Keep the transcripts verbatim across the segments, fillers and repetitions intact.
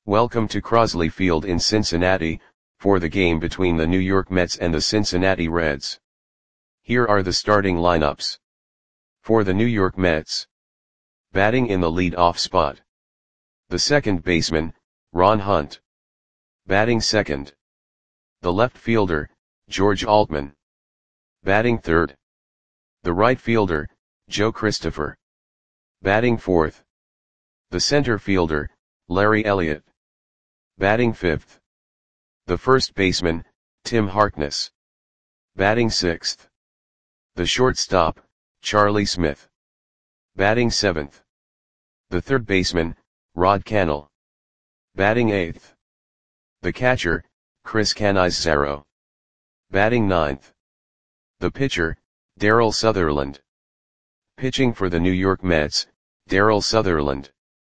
Welcome to Crosley Field in Cincinnati, for the game between the New York Mets and the Cincinnati Reds. Here are the starting lineups. For the New York Mets. Batting in the lead-off spot. The second baseman, Ron Hunt. Batting second. The left fielder, George Altman. Batting third. The right fielder, Joe Christopher. Batting fourth. The center fielder, Larry Elliott. Batting fifth. The first baseman, Tim Harkness. Batting sixth. The shortstop, Charlie Smith. Batting seventh. The third baseman, Rod Cannell. Batting eighth. The catcher, Chris Cannizzaro. Batting ninth. The pitcher, Darryl Sutherland. Pitching for the New York Mets, Darryl Sutherland.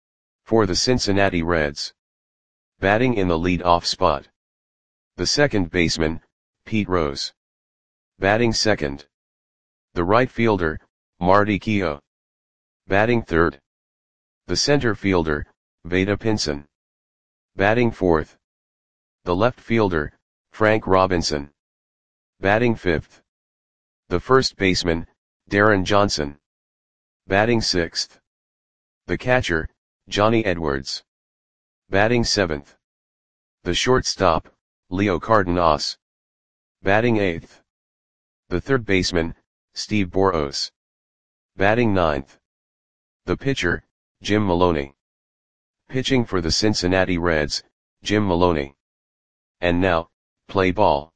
For the Cincinnati Reds. Batting in the lead-off spot. The second baseman, Pete Rose. Batting second. The right fielder, Marty Keough. Batting third. The center fielder, Vada Pinson. Batting fourth. The left fielder, Frank Robinson. Batting fifth. The first baseman, Darren Johnson. Batting sixth. The catcher, Johnny Edwards. Batting seventh. The shortstop, Leo Cardenas. Batting eighth. The third baseman, Steve Boros. Batting ninth. The pitcher, Jim Maloney. Pitching for the Cincinnati Reds, Jim Maloney. And now, play ball.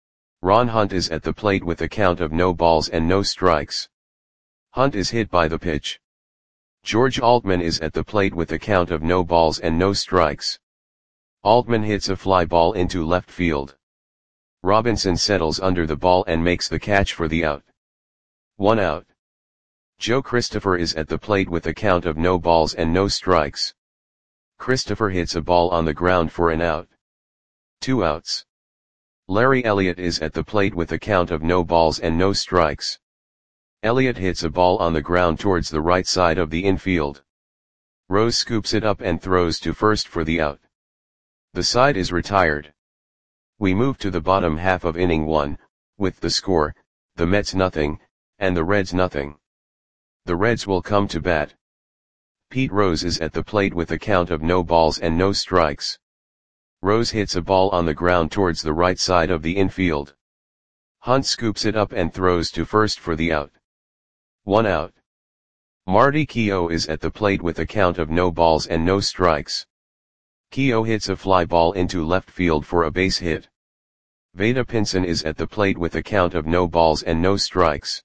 Ron Hunt is at the plate with a count of no balls and no strikes. Hunt is hit by the pitch. George Altman is at the plate with a count of no balls and no strikes. Altman hits a fly ball into left field. Robinson settles under the ball and makes the catch for the out. One out. Joe Christopher is at the plate with a count of no balls and no strikes. Christopher hits a ball on the ground for an out. Two outs. Larry Elliott is at the plate with a count of no balls and no strikes. Elliott hits a ball on the ground towards the right side of the infield. Rose scoops it up and throws to first for the out. The side is retired. We move to the bottom half of inning one, with the score, the Mets nothing, and the Reds nothing. The Reds will come to bat. Pete Rose is at the plate with a count of no balls and no strikes. Rose hits a ball on the ground towards the right side of the infield. Hunt scoops it up and throws to first for the out. One out. Marty Keough is at the plate with a count of no balls and no strikes. Keough hits a fly ball into left field for a base hit. Vada Pinson is at the plate with a count of no balls and no strikes.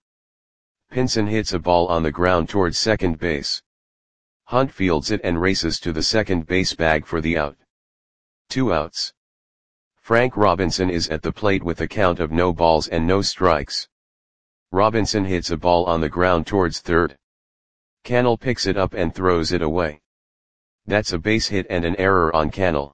Pinson hits a ball on the ground towards second base. Hunt fields it and races to the second base bag for the out. Two outs. Frank Robinson is at the plate with a count of no balls and no strikes. Robinson hits a ball on the ground towards third. Cannell picks it up and throws it away. That's a base hit and an error on Cannell.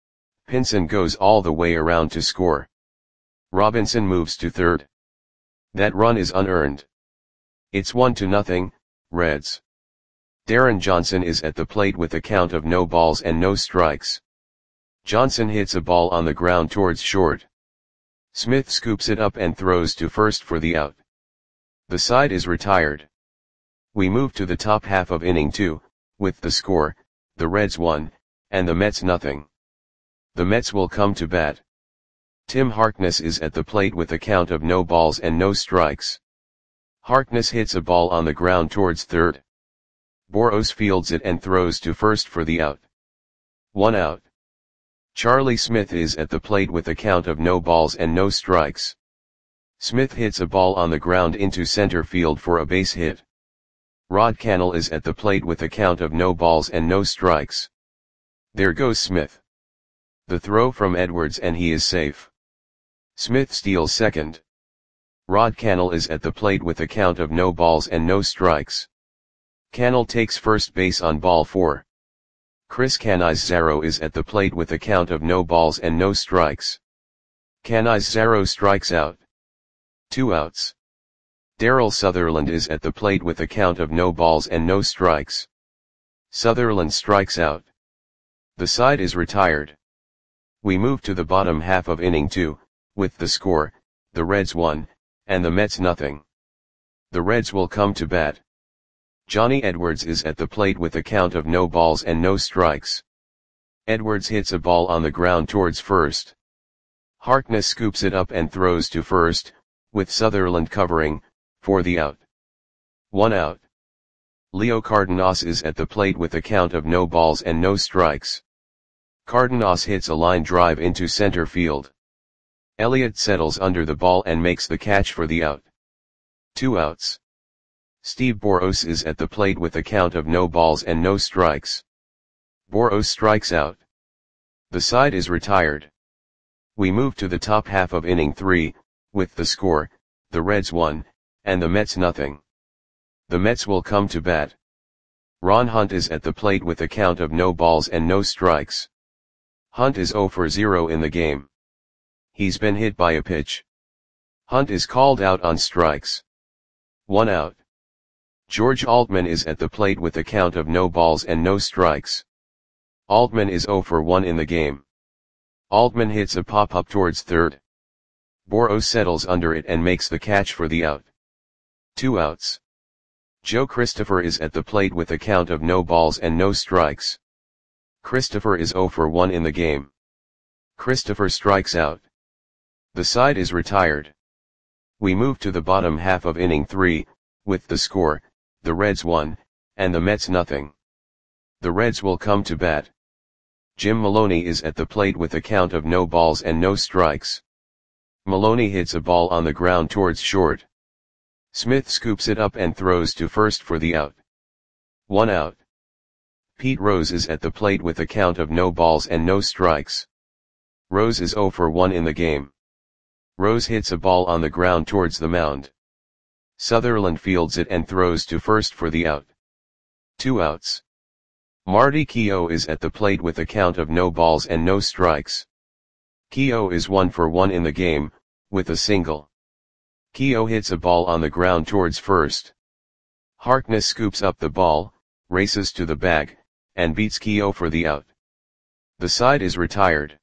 Pinson goes all the way around to score. Robinson moves to third. That run is unearned. It's one to nothing, Reds. Darren Johnson is at the plate with a count of no balls and no strikes. Johnson hits a ball on the ground towards short. Smith scoops it up and throws to first for the out. The side is retired. We move to the top half of inning two, with the score, the Reds one, and the Mets nothing. The Mets will come to bat. Tim Harkness is at the plate with a count of no balls and no strikes. Harkness hits a ball on the ground towards third. Boros fields it and throws to first for the out. One out. Charlie Smith is at the plate with a count of no balls and no strikes. Smith hits a ball on the ground into center field for a base hit. Rod Cannell is at the plate with a count of no balls and no strikes. There goes Smith. The throw from Edwards and he is safe. Smith steals second. Rod Cannell is at the plate with a count of no balls and no strikes. Cannell takes first base on ball four. Chris Cannizzaro is at the plate with a count of no balls and no strikes. Cannizzaro strikes out. Two outs. Darryl Sutherland is at the plate with a count of no balls and no strikes. Sutherland strikes out. The side is retired. We move to the bottom half of inning two, with the score, the Reds one, and the Mets nothing. The Reds will come to bat. Johnny Edwards is at the plate with a count of no balls and no strikes. Edwards hits a ball on the ground towards first. Harkness scoops it up and throws to first, with Sutherland covering, for the out. One out. Leo Cardenas is at the plate with a count of no balls and no strikes. Cardenas hits a line drive into center field. Elliott settles under the ball and makes the catch for the out. Two outs. Steve Boros is at the plate with a count of no balls and no strikes. Boros strikes out. The side is retired. We move to the top half of inning three, with the score, the Reds one, and the Mets nothing. The Mets will come to bat. Ron Hunt is at the plate with a count of no balls and no strikes. Hunt is zero for zero in the game. He's been hit by a pitch. Hunt is called out on strikes. One out. George Altman is at the plate with a count of no balls and no strikes. Altman is zero for one in the game. Altman hits a pop-up towards third. Boros settles under it and makes the catch for the out. Two outs. Joe Christopher is at the plate with a count of no balls and no strikes. Christopher is zero for one in the game. Christopher strikes out. The side is retired. We move to the bottom half of inning three, with the score, the Reds one, and the Mets nothing. The Reds will come to bat. Jim Maloney is at the plate with a count of no balls and no strikes. Maloney hits a ball on the ground towards short. Smith scoops it up and throws to first for the out. One out. Pete Rose is at the plate with a count of no balls and no strikes. Rose is zero for one in the game. Rose hits a ball on the ground towards the mound. Sutherland fields it and throws to first for the out. Two outs. Marty Keough is at the plate with a count of no balls and no strikes. Keough is one for one in the game, with a single. Keough hits a ball on the ground towards first. Harkness scoops up the ball, races to the bag, and beats Keough for the out. The side is retired.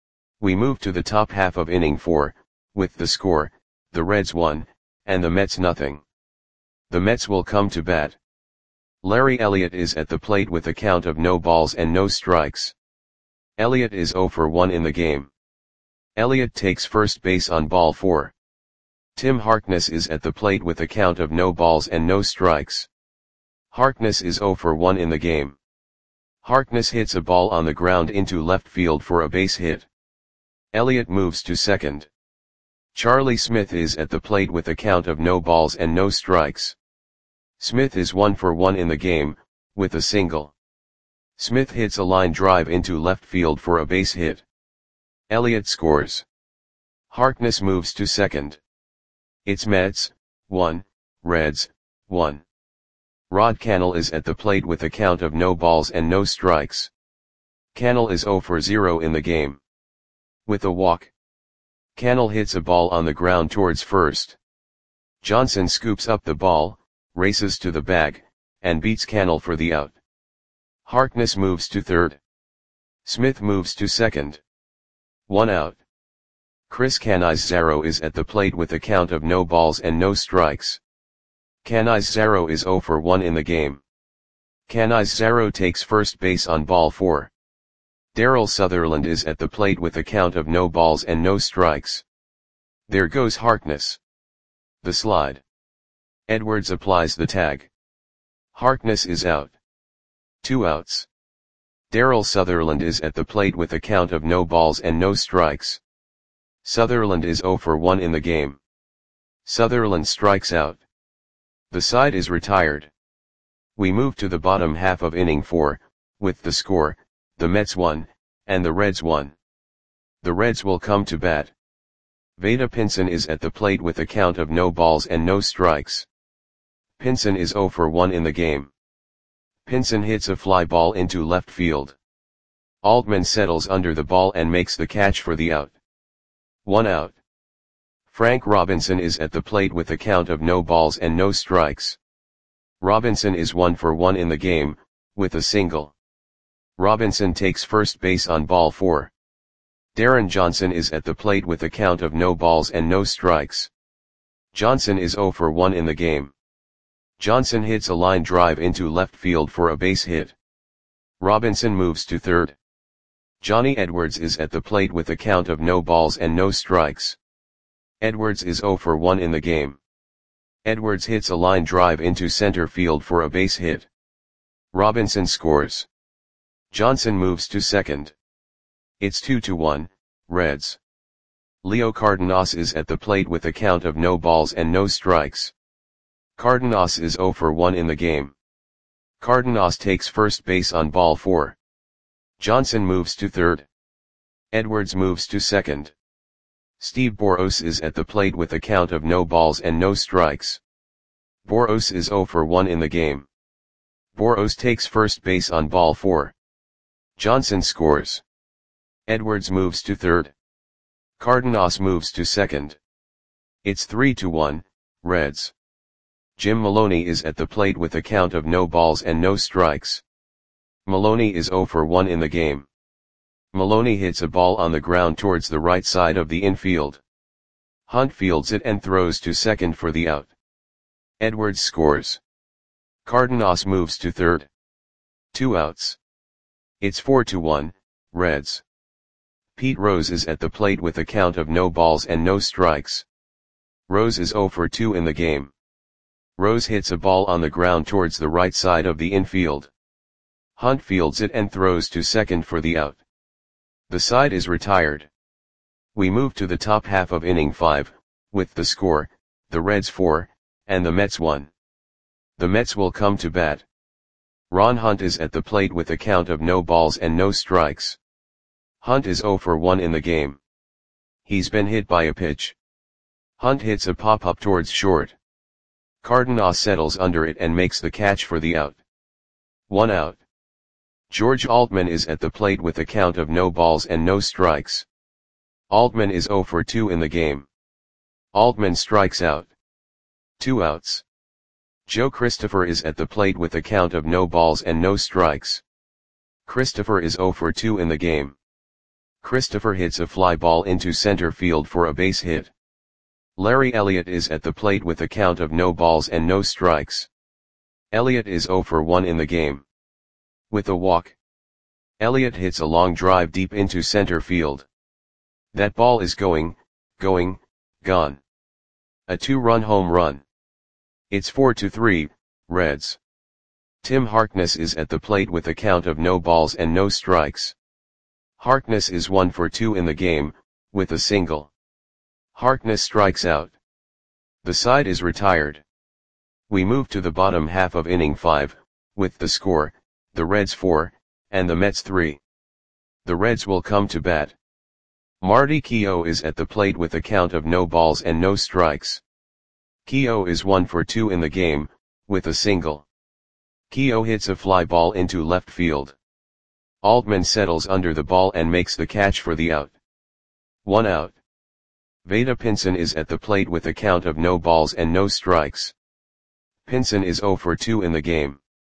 We move to the top half of inning four, with the score, the Reds one, and the Mets nothing. The Mets will come to bat. Larry Elliott is at the plate with a count of no balls and no strikes. Elliott is zero for one in the game. Elliott takes first base on ball four. Tim Harkness is at the plate with a count of no balls and no strikes. Harkness is zero for one in the game. Harkness hits a ball on the ground into left field for a base hit. Elliott moves to second. Charlie Smith is at the plate with a count of no balls and no strikes. Smith is one for one in the game, with a single. Smith hits a line drive into left field for a base hit. Elliott scores. Harkness moves to second. It's Mets, one, Reds, one. Rod Cannell is at the plate with a count of no balls and no strikes. Cannell is zero for zero in the game. With a walk. Cannell hits a ball on the ground towards first. Johnson scoops up the ball, races to the bag, and beats Cannell for the out. Harkness moves to third. Smith moves to second. One out. Chris Canizaro is at the plate with a count of no balls and no strikes. Canizaro is zero for one in the game. Canizaro takes first base on ball four. Darryl Sutherland is at the plate with a count of no balls and no strikes. There goes Harkness. The slide. Edwards applies the tag. Harkness is out. Two outs. Darryl Sutherland is at the plate with a count of no balls and no strikes. Sutherland is zero for one in the game. Sutherland strikes out. The side is retired. We move to the bottom half of inning four, with the score, the Mets one, and the Reds one. The Reds will come to bat. Vada Pinson is at the plate with a count of no balls and no strikes. Pinson is zero for one in the game. Pinson hits a fly ball into left field. Altman settles under the ball and makes the catch for the out. One out. Frank Robinson is at the plate with a count of no balls and no strikes. Robinson is one for one in the game, with a single. Robinson takes first base on ball four. Darren Johnson is at the plate with a count of no balls and no strikes. Johnson is oh for one in the game. Johnson hits a line drive into left field for a base hit. Robinson moves to third. Johnny Edwards is at the plate with a count of no balls and no strikes. Edwards is oh for one in the game. Edwards hits a line drive into center field for a base hit. Robinson scores. Johnson moves to second. It's two to one, Reds. Leo Cardenas is at the plate with a count of no balls and no strikes. Cardenas is oh for one in the game. Cardenas takes first base on ball four. Johnson moves to third. Edwards moves to second. Steve Boros is at the plate with a count of no balls and no strikes. Boros is oh for one in the game. Boros takes first base on ball four. Johnson scores. Edwards moves to third. Cardenas moves to second. It's three to one, Reds. Jim Maloney is at the plate with a count of no balls and no strikes. Maloney is oh for one in the game. Maloney hits a ball on the ground towards the right side of the infield. Hunt fields it and throws to second for the out. Edwards scores. Cardenas moves to third. Two outs. It's four to one, Reds. Pete Rose is at the plate with a count of no balls and no strikes. Rose is oh for two in the game. Rose hits a ball on the ground towards the right side of the infield. Hunt fields it and throws to second for the out. The side is retired. We move to the top half of inning five, with the score, the Reds four, and the Mets one. The Mets will come to bat. Ron Hunt is at the plate with a count of no balls and no strikes. Hunt is oh for one in the game. He's been hit by a pitch. Hunt hits a pop-up towards short. Cardenas settles under it and makes the catch for the out. One out. George Altman is at the plate with a count of no balls and no strikes. Altman is oh for two in the game. Altman strikes out. Two outs. Joe Christopher is at the plate with a count of no balls and no strikes. Christopher is oh for two in the game. Christopher hits a fly ball into center field for a base hit. Larry Elliott is at the plate with a count of no balls and no strikes. Elliott is oh for one in the game. With a walk. Elliott hits a long drive deep into center field. That ball is going, going, gone. A two-run home run. It's four to three, Reds. Tim Harkness is at the plate with a count of no balls and no strikes. Harkness is one for two in the game, with a single. Harkness strikes out. The side is retired. We move to the bottom half of inning five, with the score, the Reds four, and the Mets three. The Reds will come to bat. Marty Keough is at the plate with a count of no balls and no strikes. Keough is one for two in the game, with a single. Keough hits a fly ball into left field. Altman settles under the ball and makes the catch for the out. One out. Vada Pinson is at the plate with a count of no balls and no strikes. Pinson is oh for two in the game.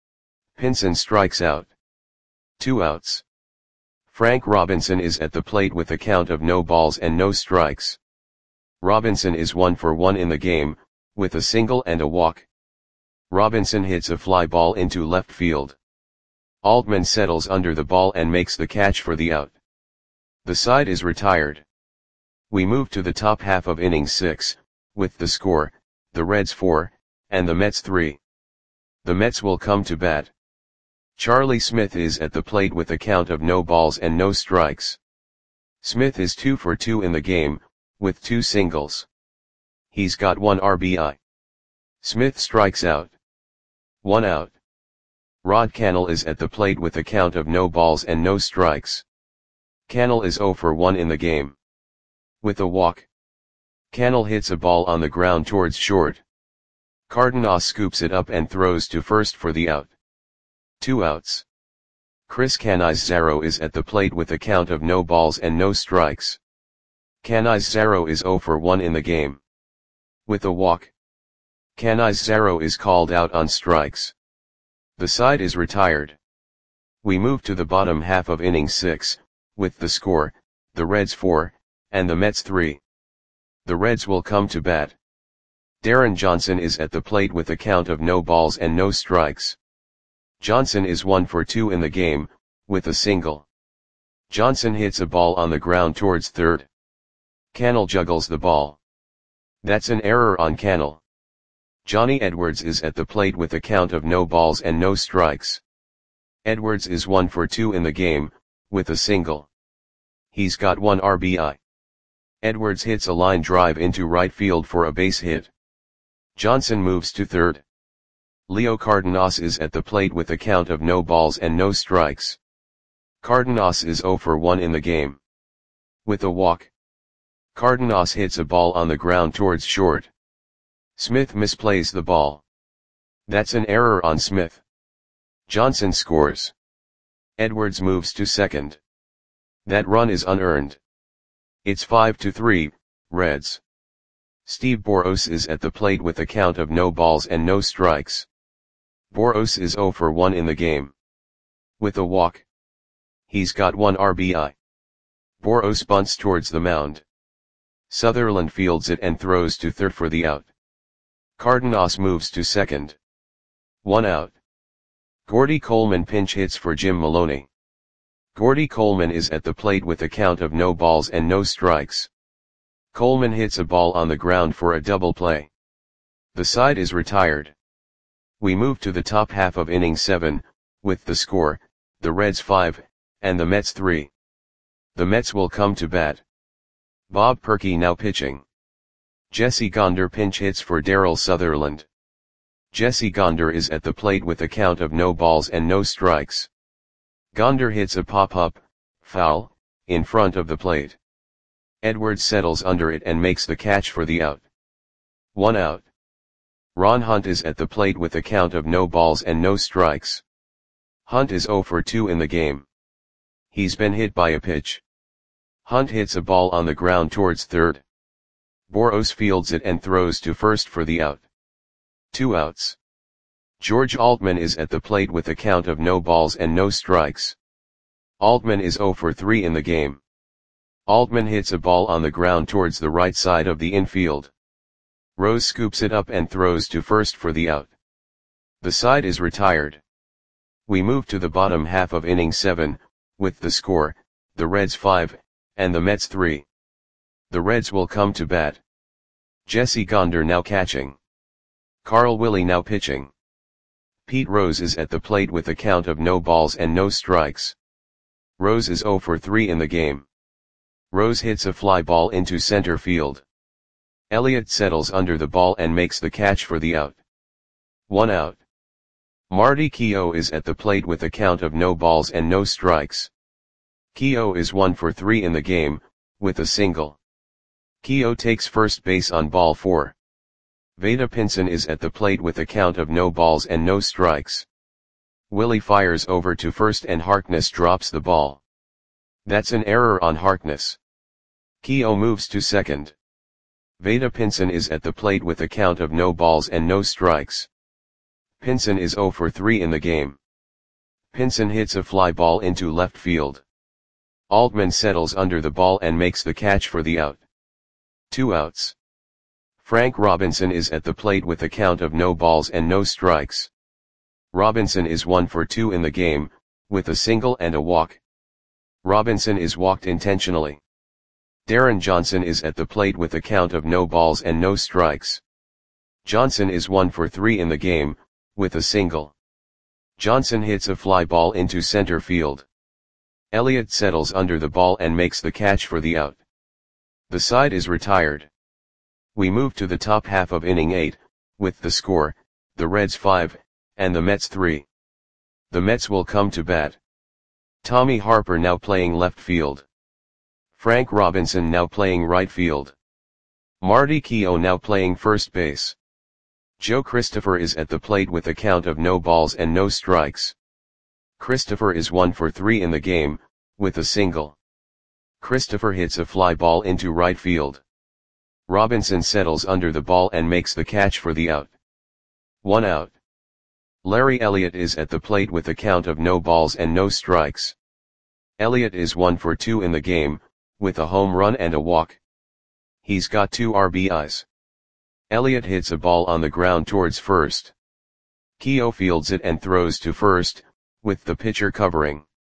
Pinson strikes out. Two outs. Frank Robinson is at the plate with a count of no balls and no strikes. Robinson is one for one in the game, with a single and a walk. Robinson hits a fly ball into left field. Altman settles under the ball and makes the catch for the out. The side is retired. We move to the top half of inning six, with the score, the Reds four, and the Mets three. The Mets will come to bat. Charlie Smith is at the plate with a count of no balls and no strikes. Smith is two for two in the game, with two singles. He's got one R B I. Smith strikes out. One out. Rod Cannell is at the plate with a count of no balls and no strikes. Cannell is oh for one in the game. With a walk. Cannell hits a ball on the ground towards short. Cardenas scoops it up and throws to first for the out. Two outs. Chris Canizaro is at the plate with a count of no balls and no strikes. Canizaro is oh for one in the game. With a walk. Canizaro is called out on strikes. The side is retired. We move to the bottom half of inning six, with the score, the Reds four, and the Mets three. The Reds will come to bat. Darren Johnson is at the plate with a count of no balls and no strikes. Johnson is one for two in the game, with a single. Johnson hits a ball on the ground towards third. Cannell juggles the ball. That's an error on Cannell. Johnny Edwards is at the plate with a count of no balls and no strikes. Edwards is one for two in the game, with a single. He's got one R B I. Edwards hits a line drive into right field for a base hit. Johnson moves to third. Leo Cardenas is at the plate with a count of no balls and no strikes. Cardenas is zero for one in the game. With a walk. Cardenas hits a ball on the ground towards short. Smith misplays the ball. That's an error on Smith. Johnson scores. Edwards moves to second. That run is unearned. It's five to three, Reds. Steve Boros is at the plate with a count of no balls and no strikes. Boros is zero for one in the game. With a walk. He's got one R B I. Boros bunts towards the mound. Sutherland fields it and throws to third for the out. Cardenas moves to second. One out. Gordy Coleman pinch hits for Jim Maloney. Gordy Coleman is at the plate with a count of no balls and no strikes. Coleman hits a ball on the ground for a double play. The side is retired. We move to the top half of inning seven, with the score, the Reds five, and the Mets three. The Mets will come to bat. Bob Perky now pitching. Jesse Gonder pinch hits for Darryl Sutherland. Jesse Gonder is at the plate with a count of no balls and no strikes. Gonder hits a pop-up, foul, in front of the plate. Edwards settles under it and makes the catch for the out. One out. Ron Hunt is at the plate with a count of no balls and no strikes. Hunt is zero for two in the game. He's been hit by a pitch. Hunt hits a ball on the ground towards third. Boros fields it and throws to first for the out. Two outs. George Altman is at the plate with a count of no balls and no strikes. Altman is zero for three in the game. Altman hits a ball on the ground towards the right side of the infield. Rose scoops it up and throws to first for the out. The side is retired. We move to the bottom half of inning seven, with the score, the Reds five, and the Mets three. The Reds will come to bat. Jesse Gonder now catching. Carl Willie now pitching. Pete Rose is at the plate with a count of no balls and no strikes. Rose is zero for three in the game. Rose hits a fly ball into center field. Elliott settles under the ball and makes the catch for the out. One out. Marty Keough is at the plate with a count of no balls and no strikes. Keough is one for three in the game, with a single. Keough takes first base on ball four. Vada Pinson is at the plate with a count of no balls and no strikes. Willie fires over to first and Harkness drops the ball. That's an error on Harkness. Keough moves to second. Vada Pinson is at the plate with a count of no balls and no strikes. Pinson is zero for three in the game. Pinson hits a fly ball into left field. Altman settles under the ball and makes the catch for the out. Two outs. Frank Robinson is at the plate with a count of no balls and no strikes. Robinson is one for two in the game, with a single and a walk. Robinson is walked intentionally. Darren Johnson is at the plate with a count of no balls and no strikes. Johnson is one for three in the game, with a single. Johnson hits a fly ball into center field. Elliott settles under the ball and makes the catch for the out. The side is retired. We move to the top half of inning eight, with the score, the Reds five, and the Mets three. The Mets will come to bat. Tommy Harper now playing left field. Frank Robinson now playing right field. Marty Keough now playing first base. Joe Christopher is at the plate with a count of no balls and no strikes. Christopher is one for three in the game, with a single. Christopher hits a fly ball into right field. Robinson settles under the ball and makes the catch for the out. One out. Larry Elliott is at the plate with a count of no balls and no strikes. Elliott is one for two in the game, with a home run and a walk. He's got two R B Is. Elliott hits a ball on the ground towards first. Keough fields it and throws to first, with the pitcher covering.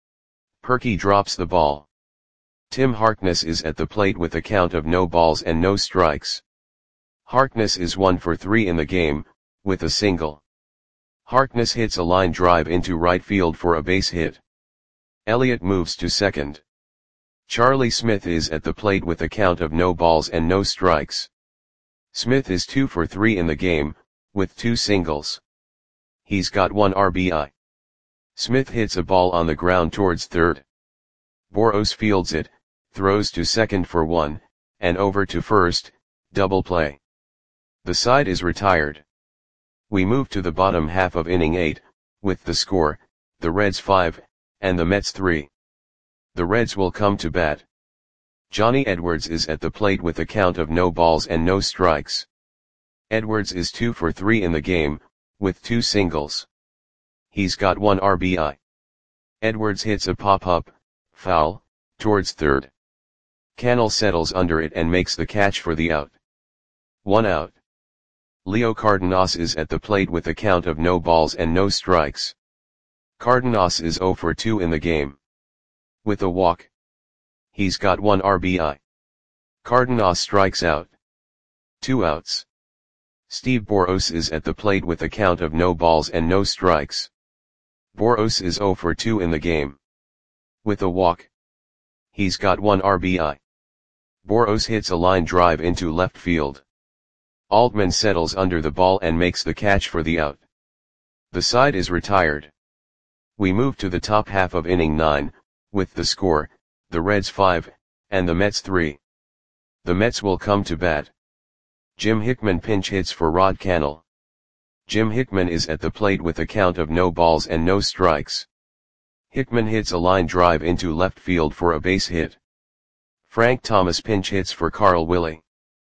Perky drops the ball. Tim Harkness is at the plate with a count of no balls and no strikes. Harkness is one for three in the game, with a single. Harkness hits a line drive into right field for a base hit. Elliott moves to second. Charlie Smith is at the plate with a count of no balls and no strikes. Smith is two for three in the game, with two singles. He's got one R B I. Smith hits a ball on the ground towards third. Boros fields it, throws to second for one, and over to first, double play. The side is retired. We move to the bottom half of inning eight, with the score, the Reds five, and the Mets three. The Reds will come to bat. Johnny Edwards is at the plate with a count of no balls and no strikes. Edwards is two for three in the game, with two singles. He's got one R B I. Edwards hits a pop-up, foul, towards third. Cannell settles under it and makes the catch for the out. One out. Leo Cardenas is at the plate with a count of no balls and no strikes. Cardenas is zero for two in the game. With a walk. He's got one R B I. Cardenas strikes out. Two outs. Steve Boros is at the plate with a count of no balls and no strikes. Boros is zero for two in the game. With a walk. He's got one R B I. Boros hits a line drive into left field. Altman settles under the ball and makes the catch for the out. The side is retired. We move to the top half of inning nine, with the score, the Reds five, and the Mets three. The Mets will come to bat. Jim Hickman pinch hits for Rod Cannell. Jim Hickman is at the plate with a count of no balls and no strikes. Hickman hits a line drive into left field for a base hit. Frank Thomas pinch hits for Carl Willie.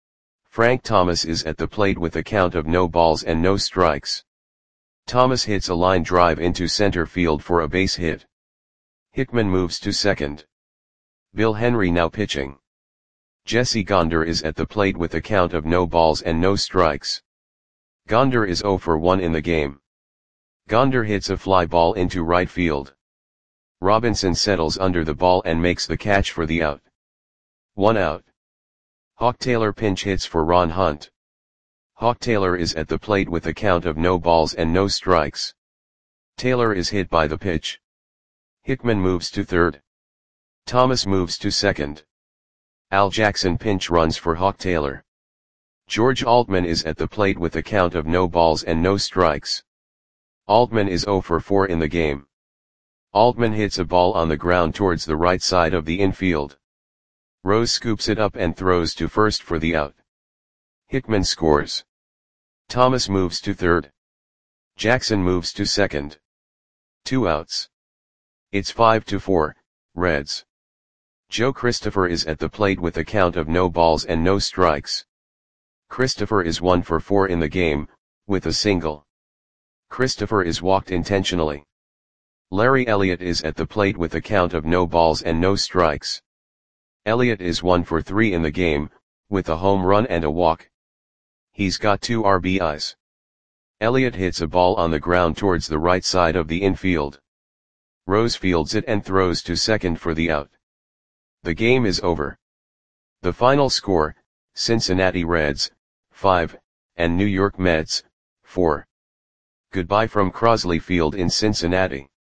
Frank Thomas is at the plate with a count of no balls and no strikes. Thomas hits a line drive into center field for a base hit. Hickman moves to second. Bill Henry now pitching. Jesse Gonder is at the plate with a count of no balls and no strikes. Gonder is zero for one in the game. Gonder hits a fly ball into right field. Robinson settles under the ball and makes the catch for the out. One out. Hawk Taylor pinch hits for Ron Hunt. Hawk Taylor is at the plate with a count of no balls and no strikes. Taylor is hit by the pitch. Hickman moves to third. Thomas moves to second. Al Jackson pinch runs for Hawk Taylor. George Altman is at the plate with a count of no balls and no strikes. Altman is zero for four in the game. Altman hits a ball on the ground towards the right side of the infield. Rose scoops it up and throws to first for the out. Hickman scores. Thomas moves to third. Jackson moves to second. Two outs. It's five to four, Reds. Joe Christopher is at the plate with a count of no balls and no strikes. Christopher is one for four in the game, with a single. Christopher is walked intentionally. Larry Elliott is at the plate with a count of no balls and no strikes. Elliott is one for three in the game, with a home run and a walk. He's got two R B Is. Elliott hits a ball on the ground towards the right side of the infield. Rose fields it and throws to second for the out. The game is over. The final score, Cincinnati Reds, five, and New York Mets, four. Goodbye from Crosley Field in Cincinnati.